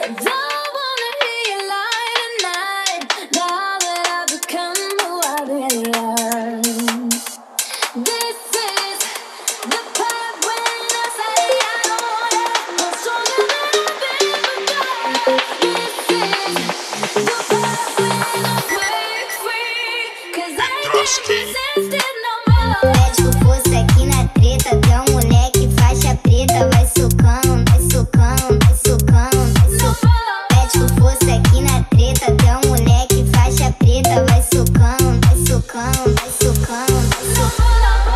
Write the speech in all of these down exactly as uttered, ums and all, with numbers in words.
Don't wanna hear you lie tonight, now that I've become who I really am. This is the part when I say I don't want it. I'm stronger than I've ever got. This is the part when I break free, 'cause I can't resist it no more. Pede o fosse aqui na treta, tem um moleque faixa preta, vai socando, vai socando, vai socando, vai socando. Pede o fosse aqui na treta, tem um moleque faixa preta, vai socando, vai socando, vai socando, vai socando.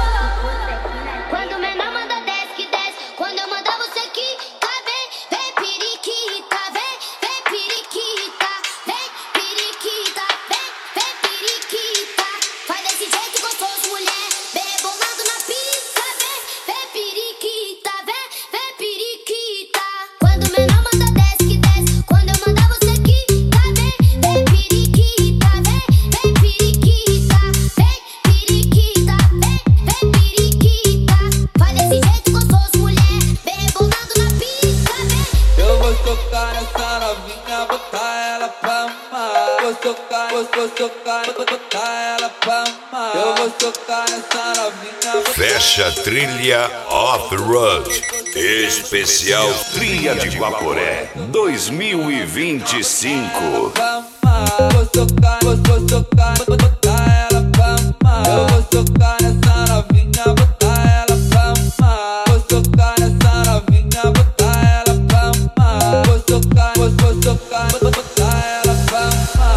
Quando o menor manda desce que desce, quando eu mandar você quica, vem, vem periquita, vem, vem periquita, vem periquita, vem, vem periquita. Faz desse jeito gostoso, mulher, bem rebolado na pista, vem, vem periquita, vem, vem periquita. Quando o menor manda desce que desce, quando eu mandar você quica, vem, vem periquita, vem, vem periquita, vem periquita, vem, vem periquita. Faz desse jeito gostoso, mulher, bem rebolado na pista, vem. Eu vou socar nessa novinha, botar ela pra amar. Vou socar, vou, vou socar, vou botar ela pra amar. Eu vou socar nessa novinha, botar Fecha a trilha Off-Road. Especial Trilha de Guaporé dois mil e vinte e cinco. pra amar. Vou socar, vou, vou socar, vou botar ela pra amar. Eu vou socar nessa novinha, botar ela pra amar. Vou socar nessa novinha, botar ela pra amar. Vou socar, vou, vou socar, vou botar ela pra amar.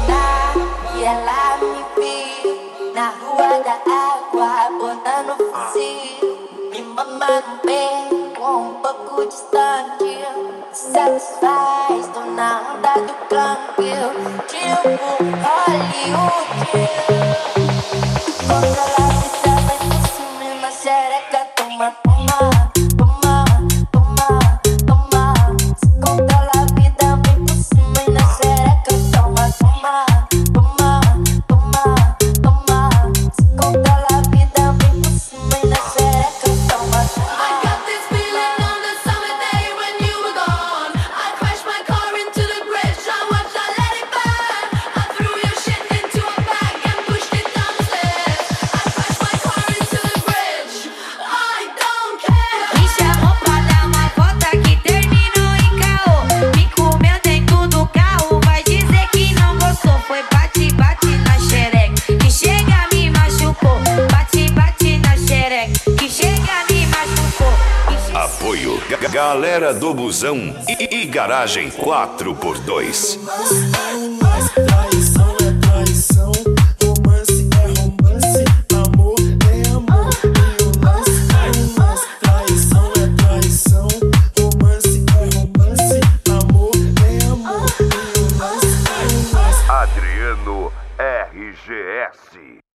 E ela me viu na rua da água, botando fuzil, me mamando bem com um pouco distante. Satisfaz, tô na onda do câmbio, tipo Hollywood. Controla a vida, vai por cima e na xereca, toma, toma, toma, toma, toma. Se controla a vida, vem por cima e na xereca, toma, toma, toma, toma, toma. Se controla a vida, vem por cima e na xereca, toma, I toma. got this feeling on the summer day when you were gone. I crashed my car into the bridge, I watched, I let it burn. I threw your shit into a bag and pushed it down the stairs. I crashed my car into the bridge, I don't care. Me chamou pra dar uma volta que terminou em caô. Me comeu dentro do carro, vai dizer que não gostou. Foi bate, bate na xereca, que chega me machucou. Bate, bate na xereca, que chega me machucou. Que che- Apoio Ga- Galera do Busão e, e Garagem quatro por dois. Traição é traição, romance é romance, amor é amor. E o lance é um lance. Traição é traição, romance é romance, amor é amor. E o lance é um lance. Adriano R G S.